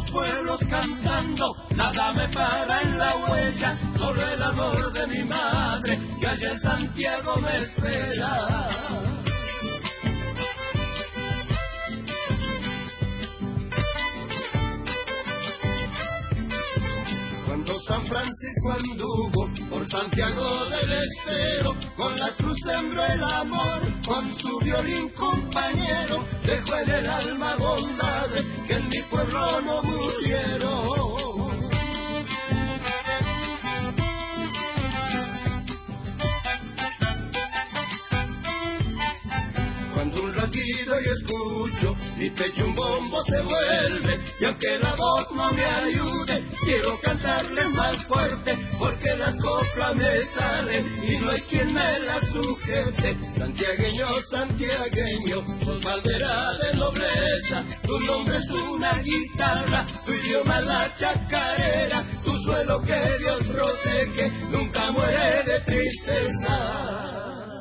pueblos cantando, nada me para en la huella, solo el amor de mi madre, que allá en Santiago me espera. Cuando San Francisco anduvo por Santiago del Estero, con la cruz sembró el amor, con su violín compañero, dejó en el alma bondades que en mi pueblo no murieron. Cuando un latido yo escucho, mi pecho un bombo se vuelve, y aunque la voz no me ayude, quiero cantarle más fuerte, porque las coplas me salen y no hay quien me las sujete. Santiagueño, santiagueño, sos bandera de nobleza, tu nombre es una guitarra, tu idioma es la chacarera, tu suelo que Dios protege, nunca muere de tristeza.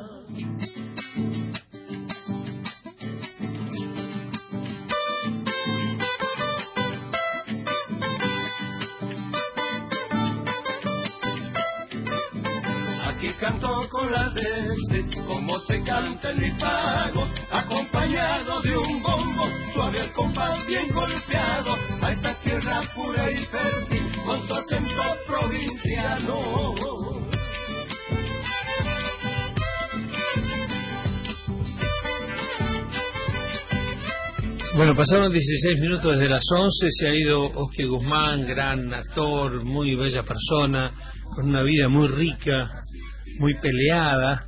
Canto con las veces, como se canta en mi pago, acompañado de un bombo, suave al compás bien golpeado, a esta tierra pura y fértil, con su acento provinciano. Bueno, pasaron 16 minutos desde las 11, se ha ido Oscar Guzmán, gran actor, muy bella persona, con una vida muy rica, muy peleada,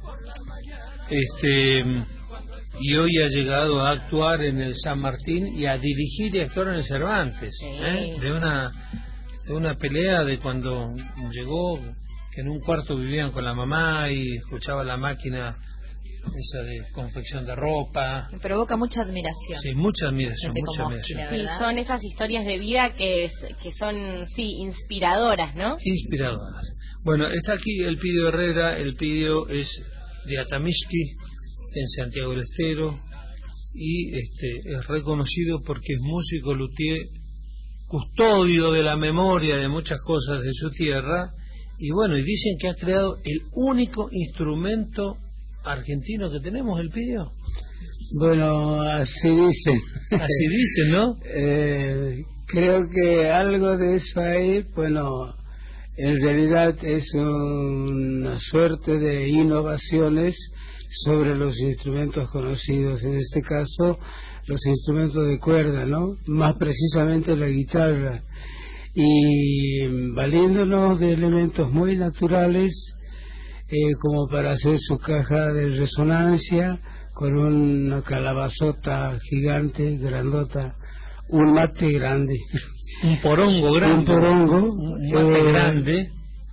y hoy ha llegado a actuar en el San Martín y a dirigir y actuar en el Cervantes, de una pelea de cuando llegó, que en un cuarto vivían con la mamá y escuchaba la máquina esa de confección de ropa. Me provoca mucha admiración. Sí, mucha admiración, mucha admiración. Sí, son esas historias de vida que son, sí, inspiradoras, ¿no? Inspiradoras. Bueno, está aquí el Pidio Herrera. El Pidio es de Atamishki, en Santiago del Estero, y es reconocido porque es músico luthier, custodio de la memoria de muchas cosas de su tierra, y bueno, y dicen que ha creado el único instrumento argentino que tenemos, el Pidio. Bueno, así dicen. Así dicen, ¿no? Creo que algo de eso hay. Bueno, en realidad es una suerte de innovaciones sobre los instrumentos conocidos, en este caso los instrumentos de cuerda, ¿no? Más precisamente la guitarra, y valiéndonos de elementos muy naturales, como para hacer su caja de resonancia con una calabazota gigante, grandota, un mate grande, un porongo grande, un mate grande,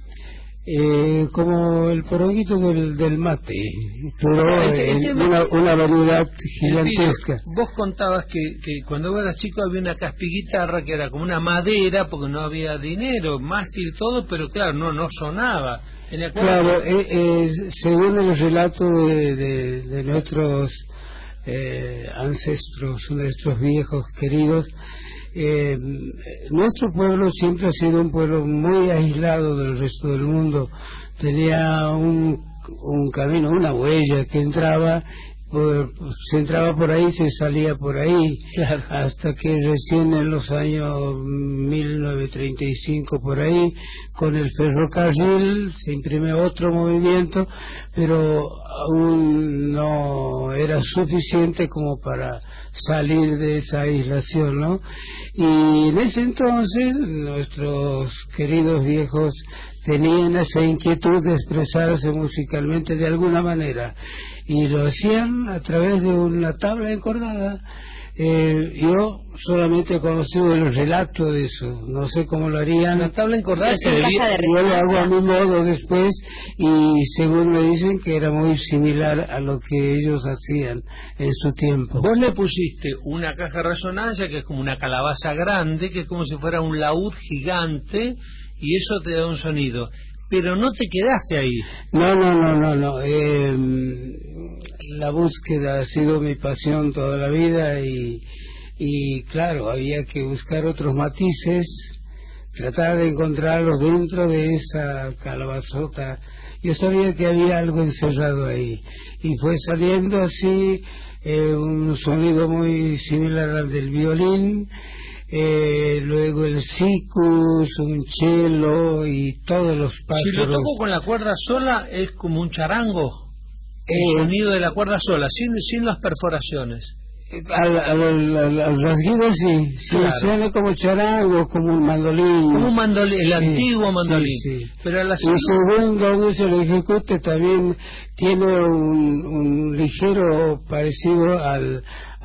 como el poronguito del mate, pero una variedad gigantesca. Vos contabas que cuando vos eras chico había una caspiguitarra que era como una madera, porque no había dinero, mástil, todo, pero claro, no sonaba. Claro, según el relato de nuestros ancestros, nuestros viejos queridos, nuestro pueblo siempre ha sido un pueblo muy aislado del resto del mundo. Tenía un camino, una huella que se entraba por ahí, se salía por ahí, claro. Hasta que recién en los años 1935 por ahí, con el ferrocarril se imprime otro movimiento, pero aún no era suficiente como para salir de esa aislación, ¿no? Y en ese entonces nuestros queridos viejos tenían esa inquietud de expresarse musicalmente de alguna manera, y lo hacían a través de una tabla encordada. Yo solamente he conocido el relato de eso, no sé cómo lo harían. La tabla encordada yo lo hago a mi modo después, y según me dicen que era muy similar a lo que ellos hacían en su tiempo. Vos le pusiste una caja de resonancia que es como una calabaza grande, que es como si fuera un laúd gigante, y eso te da un sonido. Pero no te quedaste ahí. No. La búsqueda ha sido mi pasión toda la vida, y y claro, había que buscar otros matices, tratar de encontrarlos dentro de esa calabazota. Yo sabía que había algo encerrado ahí, y fue saliendo así un sonido muy similar al del violín, luego el sikus, un cello y todos los pájaros. Si lo toco con la cuerda sola es como un charango, el sonido de la cuerda sola, sin las perforaciones. Al rasguido sí, claro. Suena como charango, como un mandolín. Como un mandolín, el antiguo mandolín. Sí. Pero y según donde se lo ejecute también tiene un ligero parecido al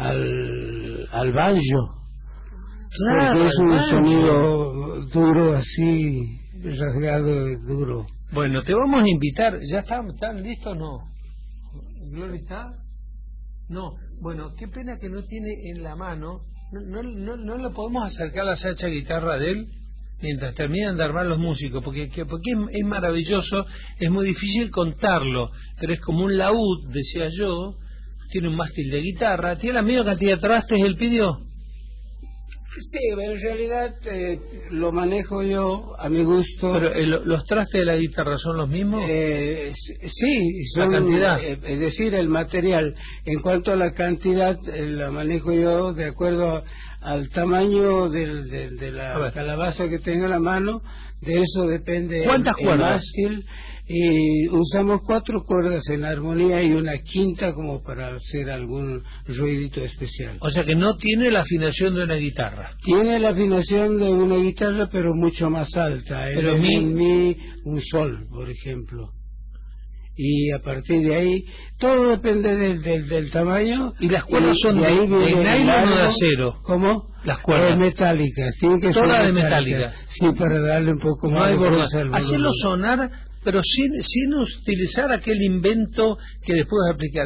banjo. Claro, porque es un sonido duro, así, rasgado y duro. Bueno, te vamos a invitar. ¿Ya están listos o no? ¿Gloria está? No. Bueno, qué pena que no tiene en la mano. No lo podemos acercar a la sacha guitarra de él mientras terminan de armar los músicos, porque es maravilloso, es muy difícil contarlo, pero es como un laúd, decía yo, tiene un mástil de guitarra, tiene la misma cantidad de trastes, él pidió. Sí, en realidad lo manejo yo a mi gusto. Pero ¿los trastes de la guitarra son los mismos? Sí, son, la cantidad. Es decir, el material. En cuanto a la cantidad, la manejo yo de acuerdo al tamaño de la calabaza que tenga en la mano. De eso depende el mástil. Y usamos 4 cuerdas en armonía y una quinta como para hacer algún ruidito especial. O sea que no tiene la afinación de una guitarra. Tiene la afinación de una guitarra, pero mucho más alta. Pero un sol, por ejemplo. Y a partir de ahí, todo depende del tamaño. ¿Y las cuerdas son de nylon o de acero? ¿Cómo? Las cuerdas. Metálicas. Tienen que ser todas de metálica. Sí, para darle un poco más de fuerza al volumen. Hacerlo sonar, pero sin utilizar aquel invento que después de aplicar.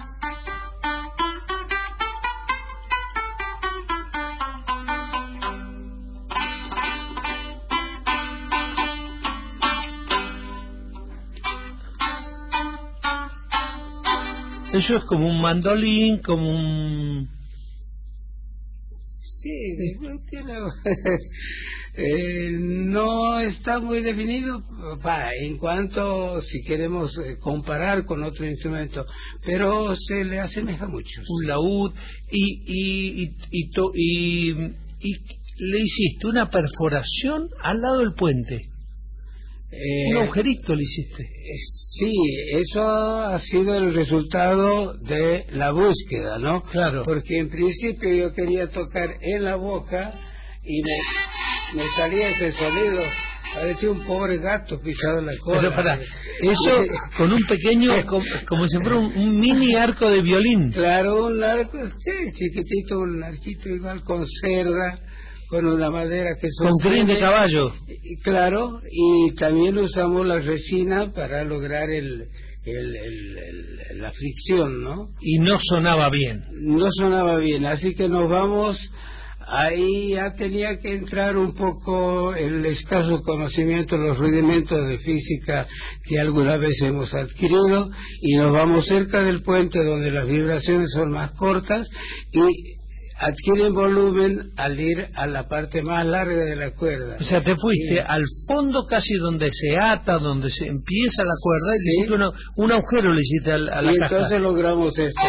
Eso es como un mandolín, como un... Sí, no está muy definido en cuanto si queremos comparar con otro instrumento, pero se le asemeja mucho. Un laúd y le hiciste una perforación al lado del puente. Un agujerito le hiciste. Sí, eso ha sido el resultado de la búsqueda, ¿no? Claro. Porque en principio yo quería tocar en la boca y me salía ese sonido. Parecía un pobre gato pisado en la cola. Pero para eso, con un pequeño, como si fuera un mini arco de violín. Claro, un arco, sí, chiquitito, un arquito igual con cerda, con una madera que con crin de caballo. Claro, y también usamos la resina para lograr la fricción, ¿no? Y no sonaba bien. No sonaba bien, así que nos vamos. Ahí ya tenía que entrar un poco el escaso conocimiento, los rudimentos de física que alguna vez hemos adquirido, y nos vamos cerca del puente donde las vibraciones son más cortas y adquieren volumen al ir a la parte más larga de la cuerda. O sea, te fuiste al fondo casi donde se ata, donde se empieza la cuerda, y le hiciste un agujero, le hiciste a la caja. Y entonces logramos esto.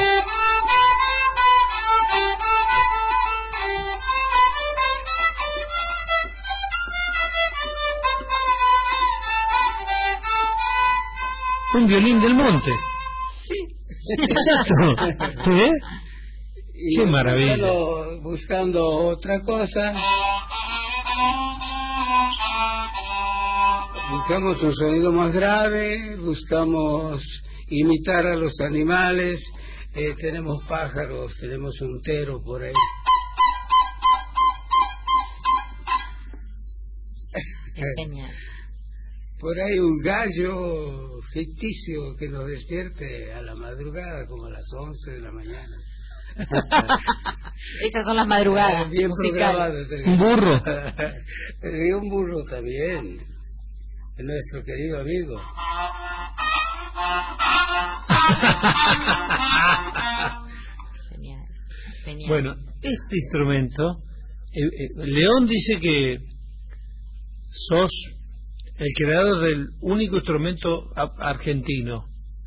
Un violín del monte. Sí. Exacto. Qué maravilla. Buscando otra cosa. Buscamos un sonido más grave, buscamos imitar a los animales. Tenemos pájaros, tenemos un tero por ahí. Genial. Por ahí un gallo ficticio que nos despierte a la madrugada, como a las 11 de la mañana. Esas son las madrugadas bien musicales. Un burro. Y un burro también, nuestro querido amigo. Genial. Genial. Bueno, este instrumento, León dice que sos el creador del único instrumento argentino.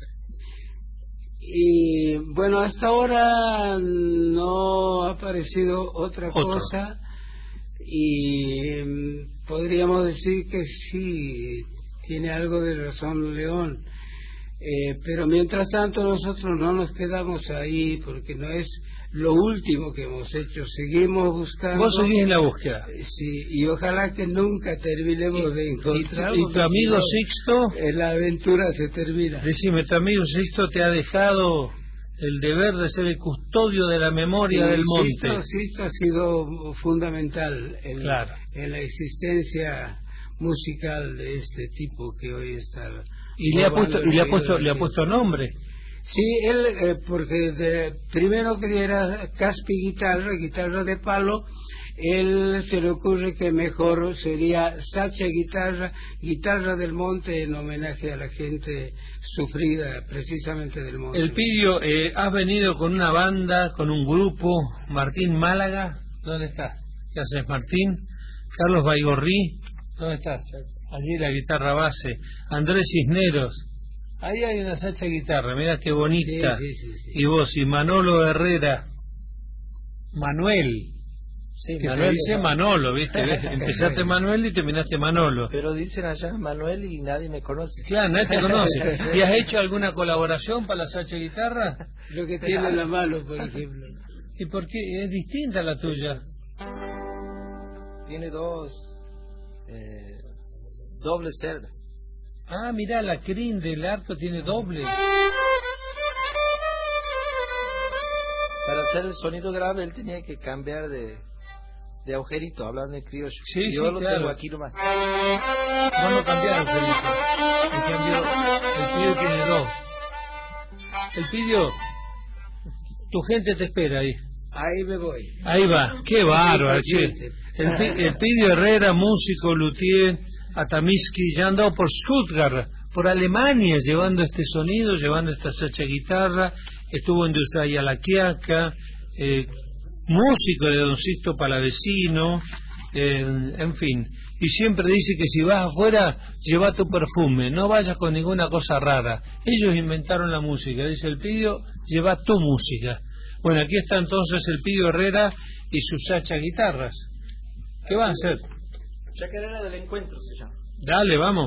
Y bueno, hasta ahora no ha aparecido otra cosa, y podríamos decir que sí, tiene algo de razón León. Pero mientras tanto nosotros no nos quedamos ahí, porque no es lo último que hemos hecho, seguimos buscando. Vos seguís en la búsqueda. Sí, y ojalá que nunca terminemos de encontrar. ¿Y tu amigo Sixto? La aventura se termina. Decime, ¿tu amigo Sixto te ha dejado el deber de ser el custodio de la memoria del monte? Sixto ha sido fundamental en la existencia musical de este tipo que hoy está. ¿Y le ha puesto nombre? Sí, él, porque primero que era Caspi guitarra de palo, él se le ocurre que mejor sería Sacha guitarra del monte, en homenaje a la gente sufrida precisamente del monte. Elpidio, has venido con una banda, con un grupo, Martín Málaga, ¿dónde estás? ¿Qué haces, Martín? Carlos Baigorrí, ¿dónde estás? Allí la guitarra base. Andrés Cisneros, ahí hay una Sacha guitarra, mira qué bonita. Sí. Y vos, y Manolo Herrera, Manuel. Sí, que Manuel dice Manolo, ¿viste? Empezaste Manuel y terminaste Manolo. Pero dicen allá Manuel y nadie me conoce. Claro, nadie te conoce. ¿Y has hecho alguna colaboración para la Sacha guitarra? Lo que tiene la mano, por ejemplo. ¿Y por qué? Es distinta la tuya. Tiene dos doble cerda. Ah, mirá, la crin del arco tiene doble. Para hacer el sonido grave él tenía que cambiar de agujerito, hablando en criollo. Sí, yo lo claro. tengo aquí nomás. Vamos a cambiar agujerito. En cambio, el Pidio tiene dos. El Pidio, tu gente te espera ahí. Ahí me voy. Ahí va, qué bárbaro, che. El Pidio Herrera, músico, luthier, Atamiski, ya ha andado por Stuttgart, por Alemania, llevando este sonido, llevando esta Sacha guitarra. Estuvo en Ushuaia La Quiaca, músico de Don Sixto Palavecino, en fin. Y siempre dice que si vas afuera, lleva tu perfume, no vayas con ninguna cosa rara. Ellos inventaron la música, dice el Pidio, lleva tu música. Bueno, aquí está entonces el Pidio Herrera y sus Sacha guitarras. ¿Qué van a hacer? Chacarera del Encuentro se llama. Dale, vamos.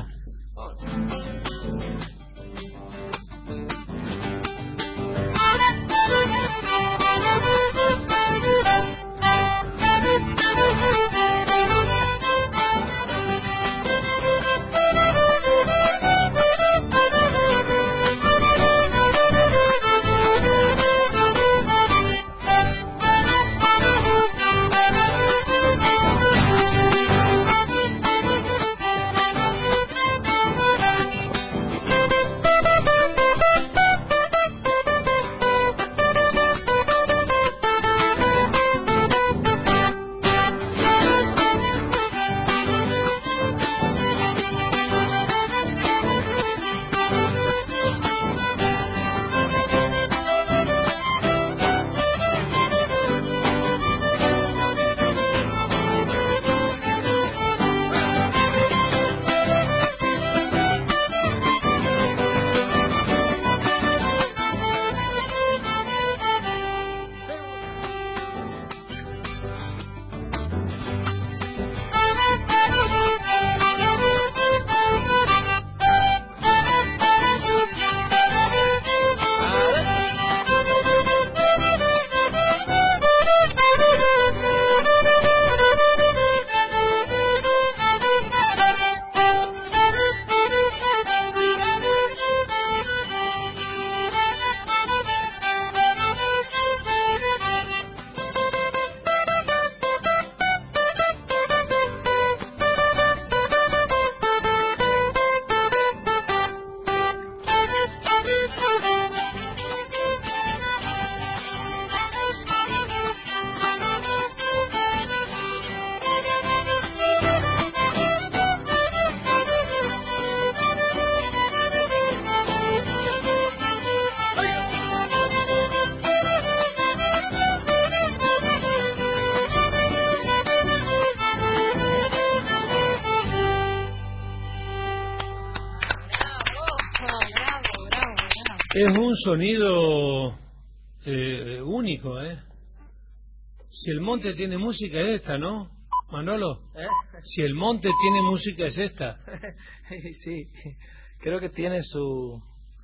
Es un sonido único, ¿eh? Si el monte tiene música es esta, ¿no, Manolo? Si el monte tiene música es esta. Sí, creo que tiene su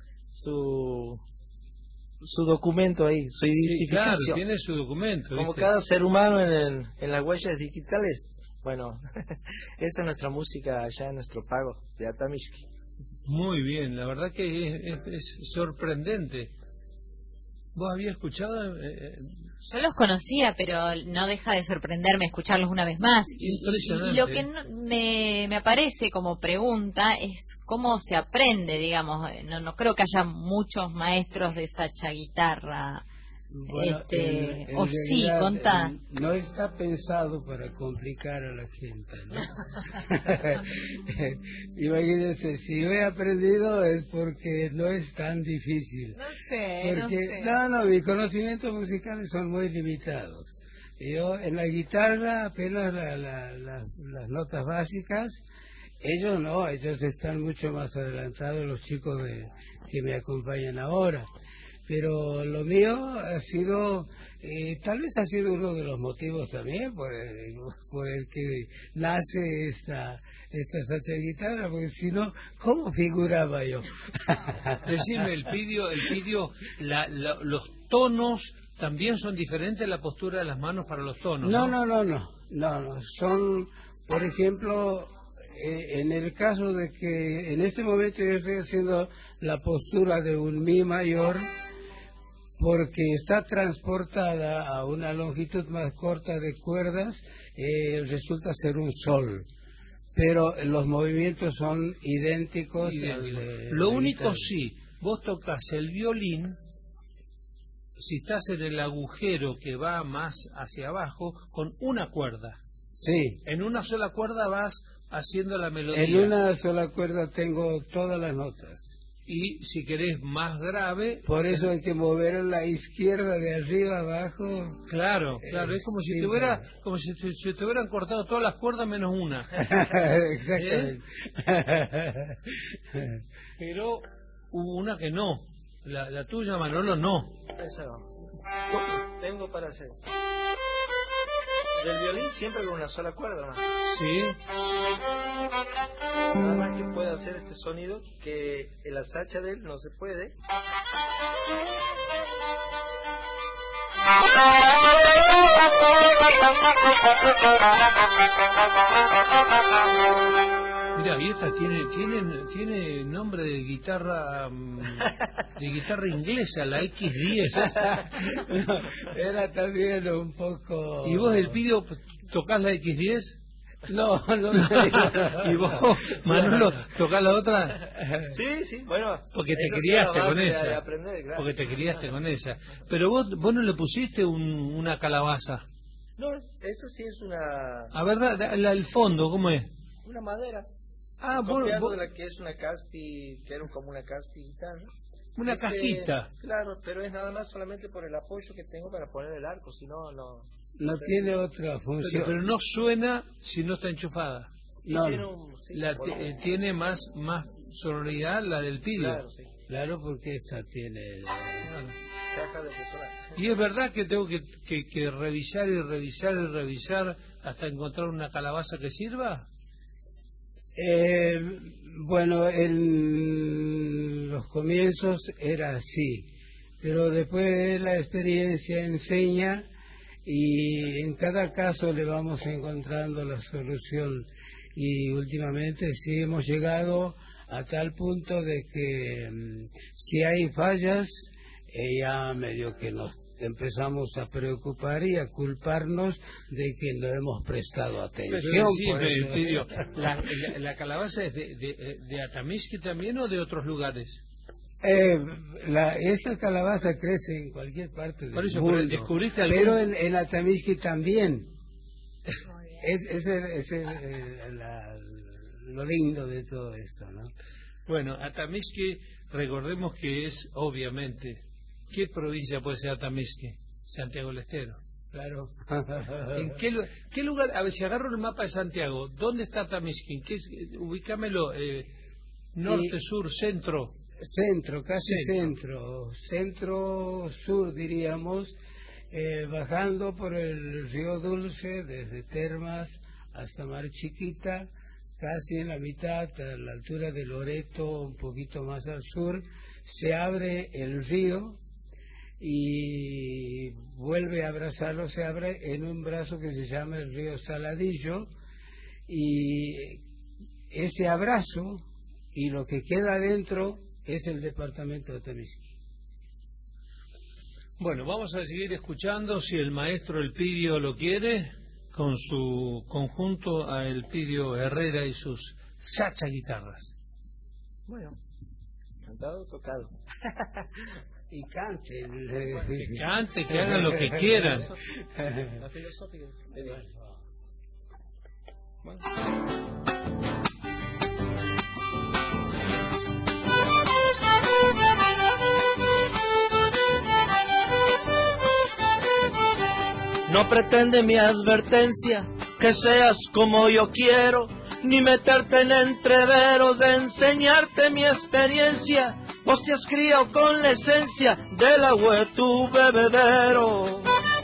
documento ahí, su identificación. Sí, claro, tiene su documento. Como ¿viste? cada ser humano en las huellas digitales. Bueno, esa es nuestra música allá en nuestro pago de Atamishki. Muy bien, la verdad que es sorprendente. ¿Vos habías escuchado? Yo los conocía, pero no deja de sorprenderme escucharlos una vez más. Y lo que me aparece como pregunta es cómo se aprende, digamos. No creo que haya muchos maestros de sacha guitarra. Bueno, o sí, contá. No está pensado para complicar a la gente, ¿no? Imagínense, si yo he aprendido es porque no es tan difícil. No sé. No, mis conocimientos musicales son muy limitados. Yo en la guitarra apenas las notas básicas. Ellos no, ellos están mucho más adelantados, los chicos que me acompañan ahora. Pero lo mío ha sido, tal vez ha sido uno de los motivos también por el que nace esta sacha guitarra, porque si no, ¿cómo figuraba yo? Decime, el pidio, los tonos también son diferentes, la postura de las manos para los tonos. No, son, por ejemplo, en el caso de que en este momento yo estoy haciendo la postura de un mi mayor, porque está transportada a una longitud más corta de cuerdas, resulta ser un sol. Pero los movimientos son idénticos. Lo único sí, vos tocas el violín, si estás en el agujero que va más hacia abajo, con una cuerda. Sí. En una sola cuerda vas haciendo la melodía. En una sola cuerda tengo todas las notas. Y si querés más grave... Por eso hay que mover la izquierda de arriba abajo. Claro, es como si te hubieran cortado todas las cuerdas menos una. Exactamente. Pero hubo una que no. La tuya, Manolo, no. Esa no. Tengo para hacer. Del violín siempre con una sola cuerda, hermano. Sí. Nada más que puede hacer este sonido que en la sacha de él no se puede. Mira, y esta tiene nombre de guitarra inglesa, la X10. No, era también un poco... ¿Y vos, el pidio, tocás la X10? No. ¿Y vos, Manolo, tocás la otra? Sí, bueno. Porque te criaste con esa. De aprender, claro. Porque te criaste con esa. Pero vos no le pusiste una calabaza. No, esta sí es una... A ver, el fondo, ¿cómo es? Una madera. Copiando de la que es una Caspi, que era como una Caspi guitarra. Una cajita. Claro, pero es nada más solamente por el apoyo que tengo para poner el arco, si no, no... No tiene otra función. Pero no suena si no está enchufada. No. Tiene más sonoridad la del pidio. Claro, sí. Claro, porque esta tiene... Caja de resonar. Y es verdad que tengo que revisar y revisar y revisar hasta encontrar una calabaza que sirva. Bueno, en los comienzos era así, pero después la experiencia enseña y en cada caso le vamos encontrando la solución, y últimamente sí hemos llegado a tal punto de que si hay fallas, ya medio que nos empezamos a preocupar y a culparnos de que no hemos prestado atención. Pero ¿la calabaza es de Atamishki también o de otros lugares? Esta calabaza crece en cualquier parte del mundo, ¿descubriste pero en Atamishki también. Es lo lindo de todo esto, ¿no? Bueno, Atamishki, recordemos que es, obviamente, ¿qué provincia puede ser Atamishki? Santiago del Estero. Claro. ¿En qué lugar? A ver, si agarro el mapa de Santiago, ¿dónde está Atamishki? Ubícamelo, norte, sur, centro. Centro, casi centro-sur diríamos, bajando por el río Dulce desde Termas hasta Mar Chiquita, casi en la mitad, a la altura de Loreto, un poquito más al sur, se abre el río y vuelve a abrazarlo, se abre en un brazo que se llama el río Saladillo, y ese abrazo y lo que queda adentro es el departamento de Atamisqui. Bueno, vamos a seguir escuchando, si el maestro Elpidio lo quiere, con su conjunto a Elpidio Herrera y sus sacha guitarras. Bueno, cantado, tocado. Y canten. Que cante, que hagan lo que quieran. La filosófica. Bueno. No pretende mi advertencia que seas como yo quiero, ni meterte en entreveros de enseñarte mi experiencia. Vos te has criado con la esencia del agua de tu bebedero.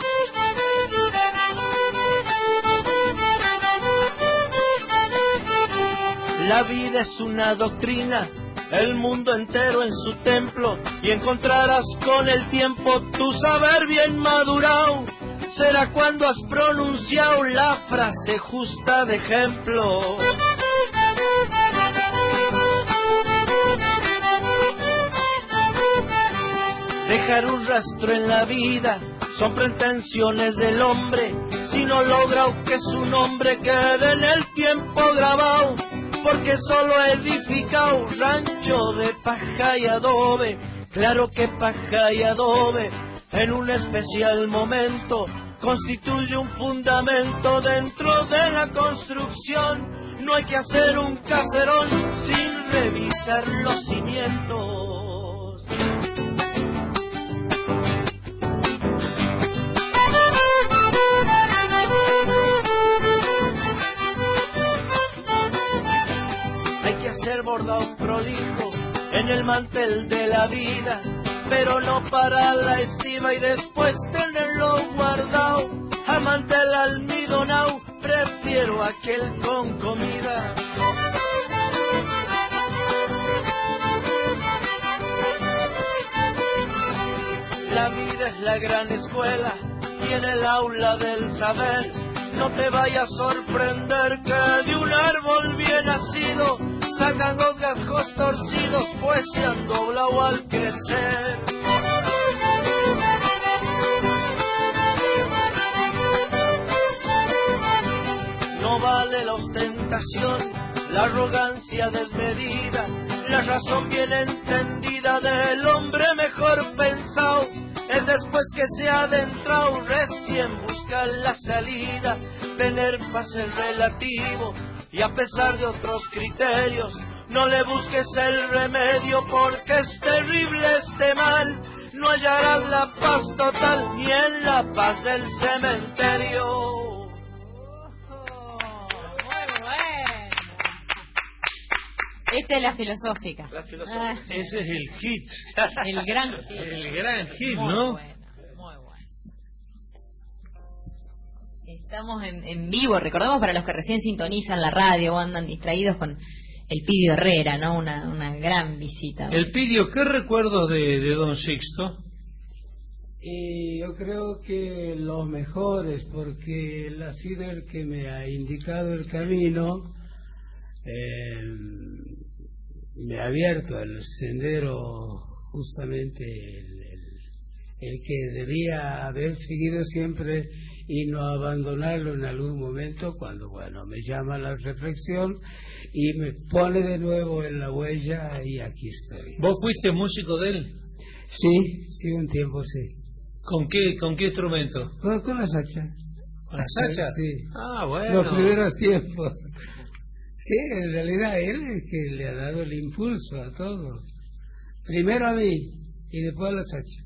La vida es una doctrina, el mundo entero en su templo, y encontrarás con el tiempo tu saber bien madurado. Será cuando has pronunciado la frase justa de ejemplo. Dejar un rastro en la vida son pretensiones del hombre, si no logra que su nombre quede en el tiempo grabado, porque solo he edificado rancho de paja y adobe. Claro que paja y adobe en un especial momento constituye un fundamento dentro de la construcción. No hay que hacer un caserón sin revisar los cimientos. Hay que hacer bordado prolijo en el mantel de la vida, pero no para la estima y después tenerlo guardado. A mantel almidonao prefiero aquel con comida. La vida es la gran escuela y en el aula del saber no te vaya a sorprender que de un árbol bien nacido salgan los gajos torcidos, pues se han doblado al crecer. No vale la ostentación, la arrogancia desmedida, la razón bien entendida del hombre mejor pensado es después que se ha adentrado, recién busca la salida. Tener paz es relativo y a pesar de otros criterios, no le busques el remedio porque es terrible este mal. No hallarás la paz total ni en la paz del cementerio. Esta es la filosófica. La filosófica. Ese es el hit. El gran hit. El gran hit, muy ¿no? Bueno, muy bueno. Estamos en vivo, recordamos para los que recién sintonizan la radio o andan distraídos con Elpidio Herrera, ¿no? Una gran visita. Elpidio, ¿qué recuerdos de Don Sixto? Y yo creo que los mejores, porque él ha sido el que me ha indicado el camino, me ha abierto el sendero, justamente el que debía haber seguido siempre y no abandonarlo en algún momento cuando, bueno, me llama la reflexión y me pone de nuevo en la huella y aquí estoy. ¿Vos fuiste músico de él? Sí, un tiempo sí. ¿Con qué instrumento? Con la sacha. ¿Con la sacha? Sí. Ah, bueno. Los primeros tiempos. Sí, en realidad él es que le ha dado el impulso a todo. Primero a mí y después a la sacha.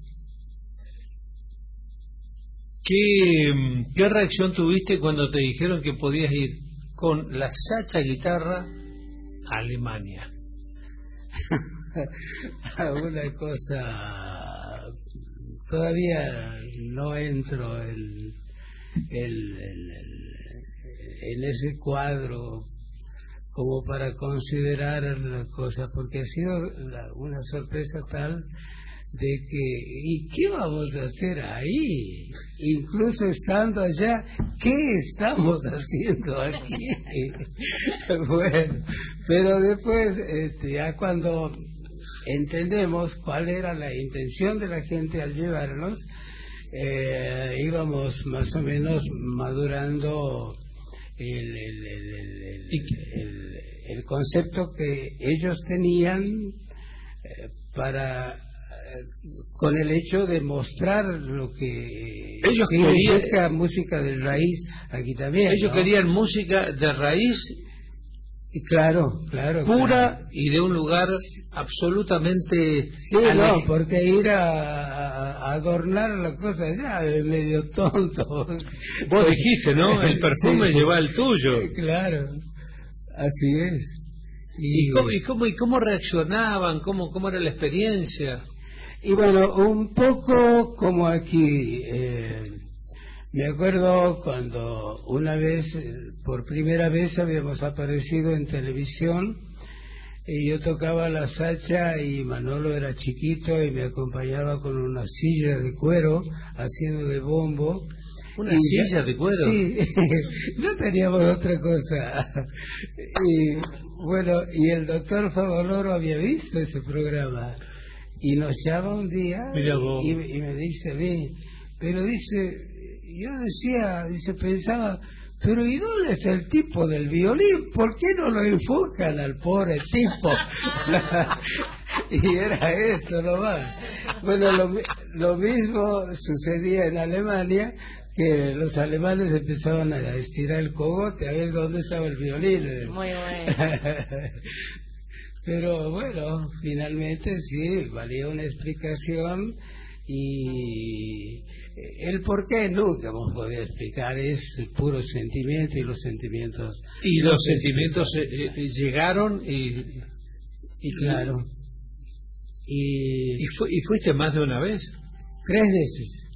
¿Qué reacción tuviste cuando te dijeron que podías ir con la sacha guitarra a Alemania? a una cosa, todavía no entro en ese cuadro como para considerar la cosa, porque ha sido una sorpresa tal de que, ¿y qué vamos a hacer ahí? Incluso estando allá, ¿qué estamos haciendo aquí? Bueno, pero después, ya cuando entendemos cuál era la intención de la gente al llevarnos, íbamos más o menos madurando el concepto que ellos tenían para con el hecho de mostrar lo que ellos querían, música de raíz aquí también. Ellos ¿no? querían música de raíz, claro, pura, y de un lugar absolutamente sí, no, porque ir a adornar la cosa ya es medio tonto. Vos dijiste, ¿no? El perfume sí, lleva el tuyo. Claro, así es. ¿Y cómo reaccionaban? ¿Cómo era la experiencia? Y bueno, un poco como aquí, me acuerdo cuando una vez, por primera vez habíamos aparecido en televisión, y yo tocaba la sacha y Manolo era chiquito y me acompañaba con una silla de cuero haciendo de bombo. ¿Una silla de cuero? Sí, no teníamos otra cosa. Y bueno, y el doctor Favaloro había visto ese programa y nos llama un día y me dice, pero dice, yo decía, pensaba, pero ¿y dónde está el tipo del violín? ¿Por qué no lo enfocan al pobre tipo? Y era esto nomás. Bueno, lo mismo sucedía en Alemania, que los alemanes empezaban a estirar el cogote a ver dónde estaba el violín. Muy bueno. Pero bueno, finalmente sí, valía una explicación, y el por qué nunca hemos podido explicar, es puro sentimiento, y los sentimientos... Y los sentimientos llegaron y claro. ¿Y fuiste más de una vez? 3 veces.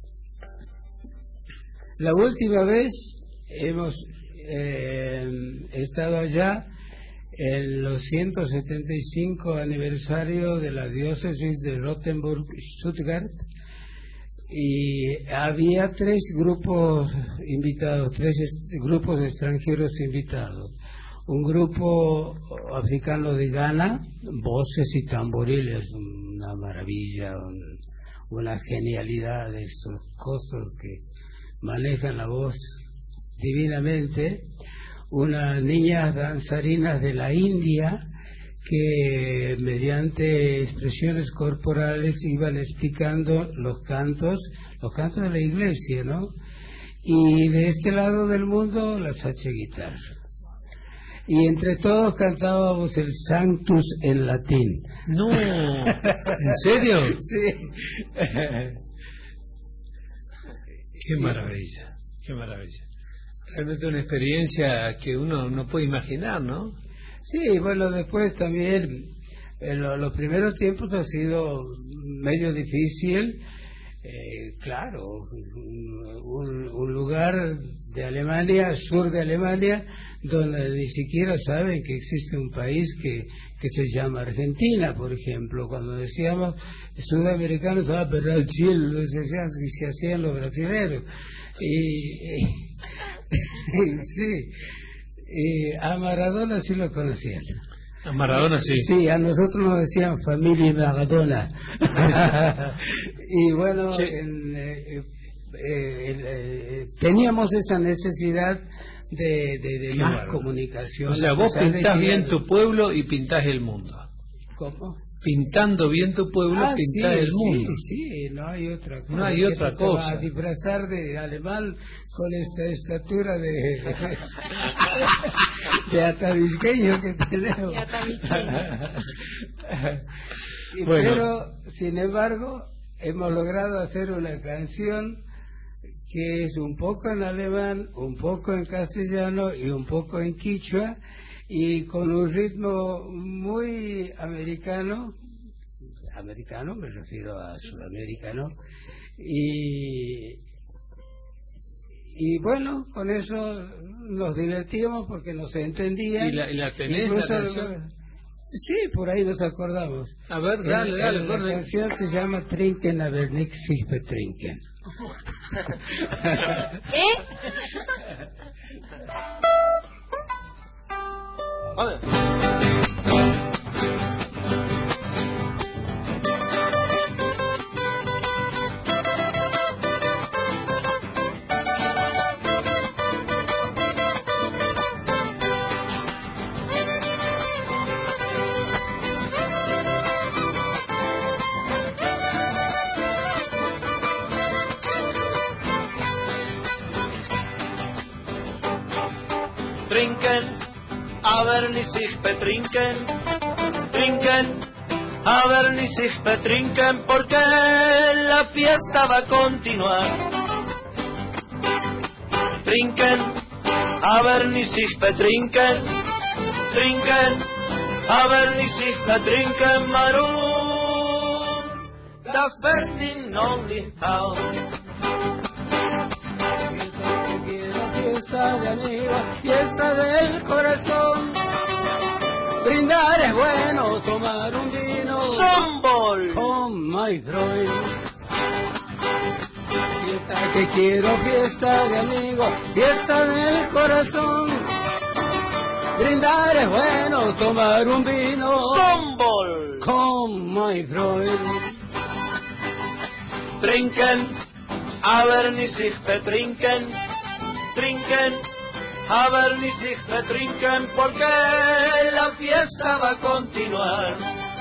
La última vez hemos estado allá en los 175 aniversario de la diócesis de Rothenburg-Stuttgart, y había 3 grupos invitados, 3 grupos extranjeros invitados. Un grupo africano de Ghana, voces y tamboriles, una maravilla, una genialidad de esos cosas que manejan la voz divinamente. Unas niñas danzarinas de la India que mediante expresiones corporales iban explicando los cantos de la iglesia, ¿no? Y de este lado del mundo la sacha guitarra. Y entre todos cantábamos el Sanctus en latín. No, ¿en serio? Sí. Qué maravilla, qué maravilla. Realmente una experiencia que uno no puede imaginar, ¿no? Sí, bueno, después también, los primeros tiempos ha sido medio difícil. Claro, un lugar de Alemania, sur de Alemania, donde ni siquiera saben que existe un país que se llama Argentina, por ejemplo. Cuando decíamos sudamericanos, pero el Chile, se hacían los brasileños. Sí, a Maradona sí lo conocían. A Maradona sí. Sí, a nosotros nos decían familia Maradona. Y bueno, sí. Teníamos esa necesidad de más comunicación. O sea, vos pintás bien tu pueblo y pintás el mundo. ¿Cómo? Pintando bien tu pueblo, pintás el mundo. Sí, no hay otra cosa. No hay otra cosa. A disfrazar de alemán con esta estatura de atavisqueño que tenemos. Bueno. Pero, sin embargo, hemos logrado hacer una canción que es un poco en alemán, un poco en castellano y un poco en quichua, y con un ritmo muy americano me refiero a sudamericano, y bueno, con eso nos divertíamos porque nos entendían. ¿Y la tenés, la canción? Sí, por ahí nos acordamos. A ver, dale. La canción se llama Trinken aber nicht sich betrinken. Trinken, aber nicht sich betrinken. Trinken, aber nicht sich betrinken, porque la fiesta va a continuar. Trinken, aber nicht sich betrinken. Trinken, aber nicht sich betrinken, warum? Das Festin noch nicht aus. Fiesta de amigos, fiesta del corazón. Brindar es bueno, tomar un vino. Sombol. Oh my Freund. Fiesta que quiero, fiesta de amigos, fiesta del corazón. Brindar es bueno, tomar un vino. Sombol. Komm, my Freund. Trinken, aber nicht sich betrinken. Trinken, aber nicht sich betrinken, porque la fiesta va a continuar.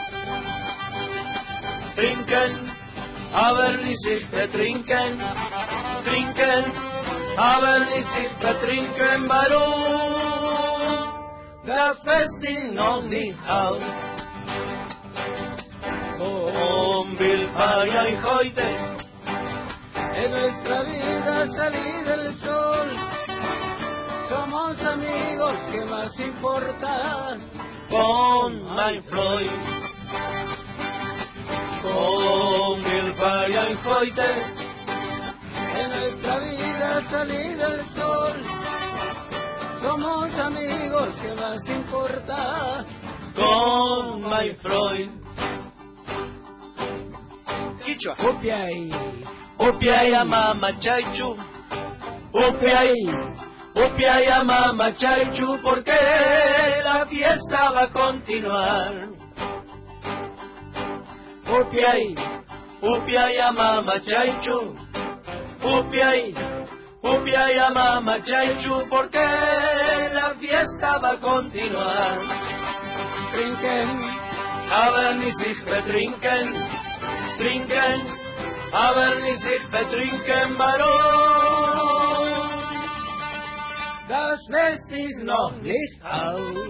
Trinken, aber nicht sich betrinken. Trinken, aber nicht sich betrinken, warum? Das Festin noch nicht aus. Komm, will feiern heute. En nuestra vida salir del sol, somos amigos, ¿qué más importa? Con mein Freund, con el feiern heute. En nuestra vida salir del sol, somos amigos, ¿qué más importa? Con mein Freund. Quichua. Upiaya mama chaichu, upiaya mama chaichu, porque la fiesta va a continuar. Upiaya mama chaichu, upiaya mama chaichu, porque la fiesta va a continuar. Trinken, aber nicht sich betrinken, trinken. Aber nicht sich betrinken, warum? Das Fest ist noch nicht aus.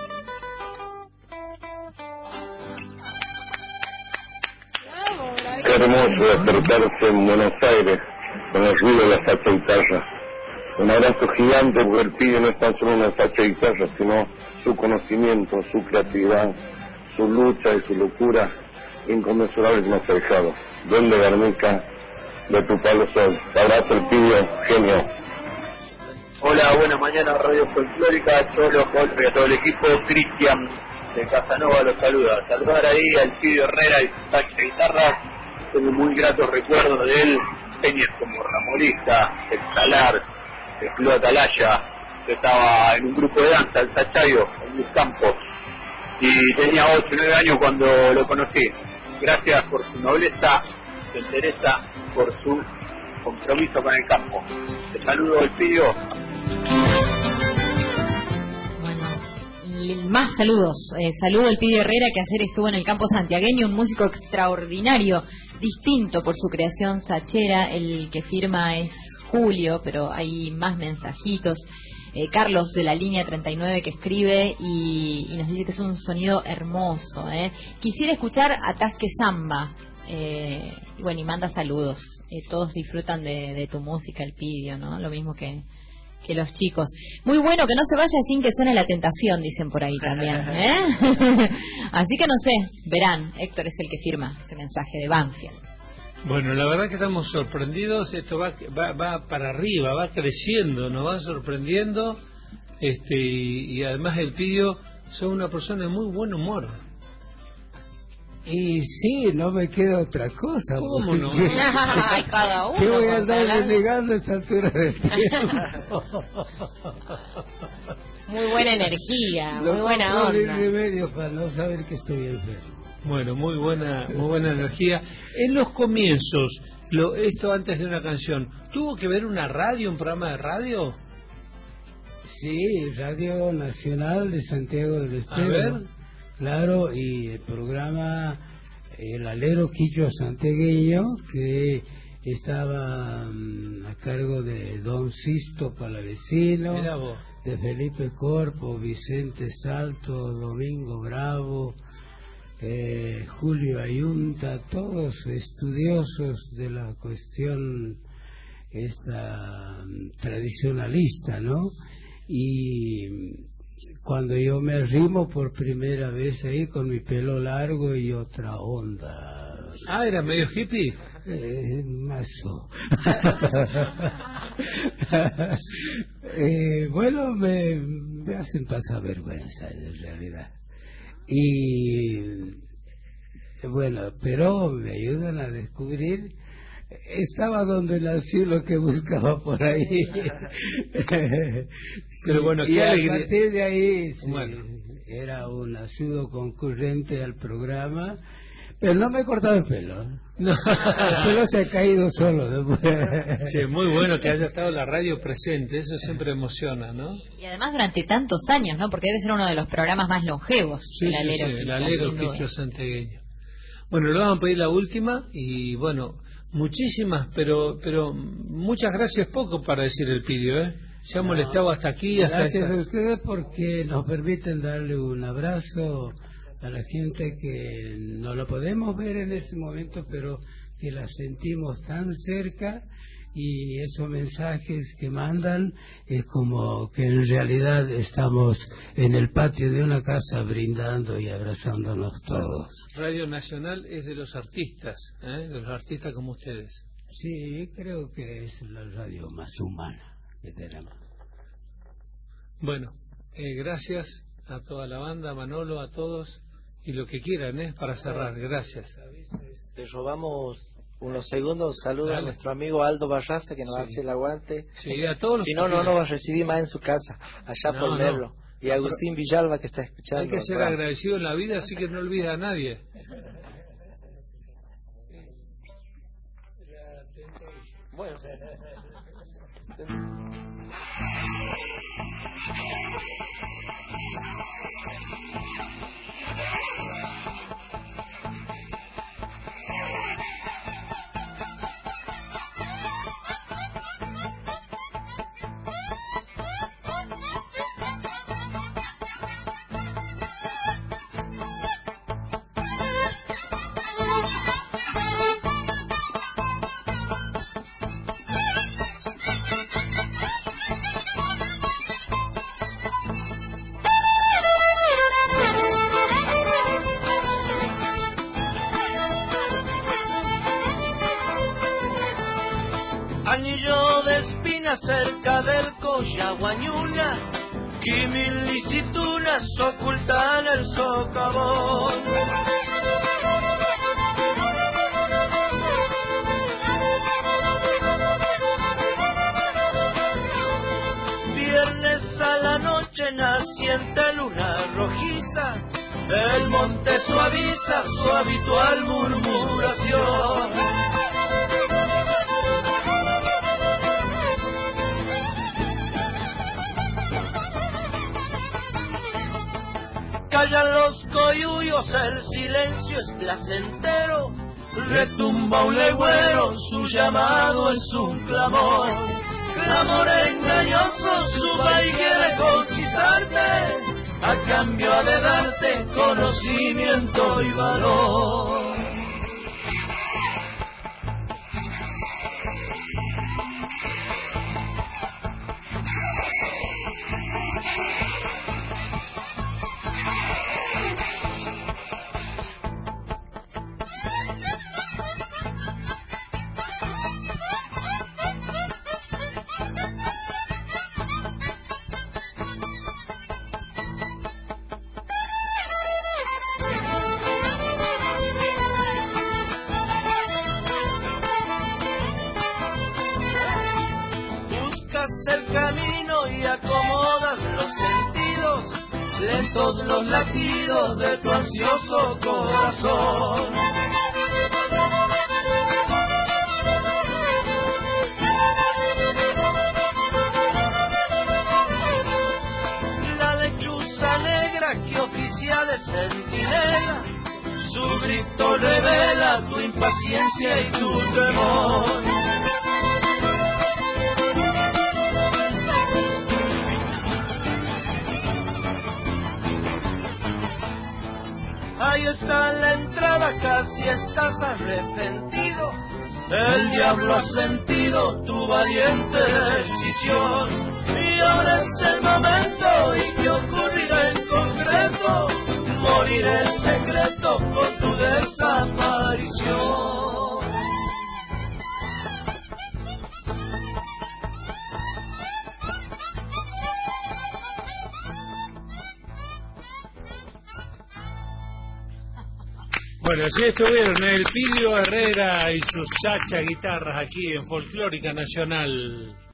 Qué hermoso despertarse en Buenos Aires con el ruido de la sacha guitarra. Un abrazo gigante, porque el pibe no es tan solo una sacha guitarra, sino su conocimiento, su creatividad, su lucha y su locura inconmensurable que nos ha dejado. Duende Garnica, de tu palo sol. Abrazo el pibe, genio. Hola, buenas mañanas, Radio Folclórica, Cholo, Jorge, a todo el equipo. Cristian de Casanova los saluda. Saludar ahí al pibe Herrera y su sax de guitarra. Tengo muy gratos recuerdos de él. Genios como Ramolista, Escalar, el Club Atalaya, que estaba en un grupo de danza, el Sachayo, en mis campos. Y tenía 8 o 9 años cuando lo conocí. Gracias por su nobleza, su entereza, por su compromiso con el campo. Te saludo, el Pío. Bueno, más saludos. Saludo al Pío Herrera, que ayer estuvo en el campo santiagueño, un músico extraordinario, distinto por su creación sachera. El que firma es Julio, pero hay más mensajitos. Carlos de la línea 39 que escribe y nos dice que es un sonido hermoso. Quisiera escuchar Atasque Samba. Y bueno, y manda saludos. Todos disfrutan de tu música, el Pidio, ¿no? Lo mismo que que los chicos. Muy bueno, que no se vaya sin que suene La Tentación, dicen por ahí también, ¿eh? Así que no sé, verán, Héctor es el que firma ese mensaje de Banfield. Bueno, la verdad que estamos sorprendidos, esto va para arriba, va creciendo, nos va sorprendiendo, y además el Pidio son una persona de muy buen humor. Y sí, no me queda otra cosa. ¿Cómo no? Ay, cada uno. ¿Qué voy a andar negando a esta altura del tiempo? Muy buena energía, muy buena onda. No hay remedio para no saber que estoy enfermo. Bueno, muy buena energía. En los comienzos, esto antes de una canción, ¿tuvo que ver una radio, un programa de radio? Sí, Radio Nacional de Santiago del Estero. A ver. Claro, y el programa El Alero Quichua Santiagueño, que estaba a cargo de Don Sisto Palavecino, de Felipe Corpo, Vicente Salto, Domingo Bravo, Julio Ayunta, todos estudiosos de la cuestión esta tradicionalista, ¿no? Y cuando yo me arrimo por primera vez ahí con mi pelo largo y otra onda. Ah, ¿era medio hippie? Mazo. Bueno, me hacen pasar vergüenza en realidad. Y bueno, pero me ayudan a descubrir. Estaba donde nací lo que buscaba por ahí. Pero bueno, y qué a alegría. partir de ahí sí, Bueno. Era un asiduo concurrente al programa, pero no me he cortado el pelo. No. El pelo se ha caído solo después. Sí, muy bueno que haya estado la radio presente, eso siempre emociona, ¿no? Y además durante tantos años, ¿no? Porque debe ser uno de los programas más longevos, Sí, el sí, Alero sí, el Alero Quichua Santiagueño. Bueno, le vamos a pedir la última y bueno, muchísimas, pero muchas gracias, poco para decir el Pidio, ¿eh? Se ha molestado hasta aquí. Gracias a ustedes porque nos permiten darle un abrazo a la gente que no la podemos ver en ese momento, pero que la sentimos tan cerca, y esos mensajes que mandan es como que en realidad estamos en el patio de una casa brindando y abrazándonos todos. Radio Nacional es de los artistas, de los artistas como ustedes. Sí, creo que es la radio más humana que tenemos. Bueno, gracias a toda la banda, a Manolo, a todos, y lo que quieran, para cerrar. Gracias. Le robamos unos segundos. Saludo a nuestro amigo Aldo Barraza, que nos hace el aguante. Sí, a todos los si no nos va a recibir más en su casa, allá por Merlo. Y Agustín Villalba, que está escuchando. Hay que ser agradecido en la vida, así que no olvida a nadie. Bueno. Anillo de espina cerca del Coyahuañuna, y mil licitunas ocultan el socavón. Viernes a la noche naciente luna rojiza, el monte suaviza su habitual murmuración. Callan los coyuyos, el silencio es placentero, retumba un legüero, su llamado es un clamor. Clamor engañoso, suba y quiere conquistarte, a cambio ha de darte conocimiento y valor. lentos los latidos de tu ansioso corazón. La lechuza negra que oficia de centinela, su grito revela tu impaciencia y tu temor. Ahí está la entrada, casi estás arrepentido. El diablo ha sentido tu valiente decisión. Y ahora es el momento, ¿y qué ocurrirá en concreto? Morirá en secreto con tu desaparición. Bueno, así estuvieron el Pidio Herrera y sus chacha guitarras aquí en Folclórica Nacional.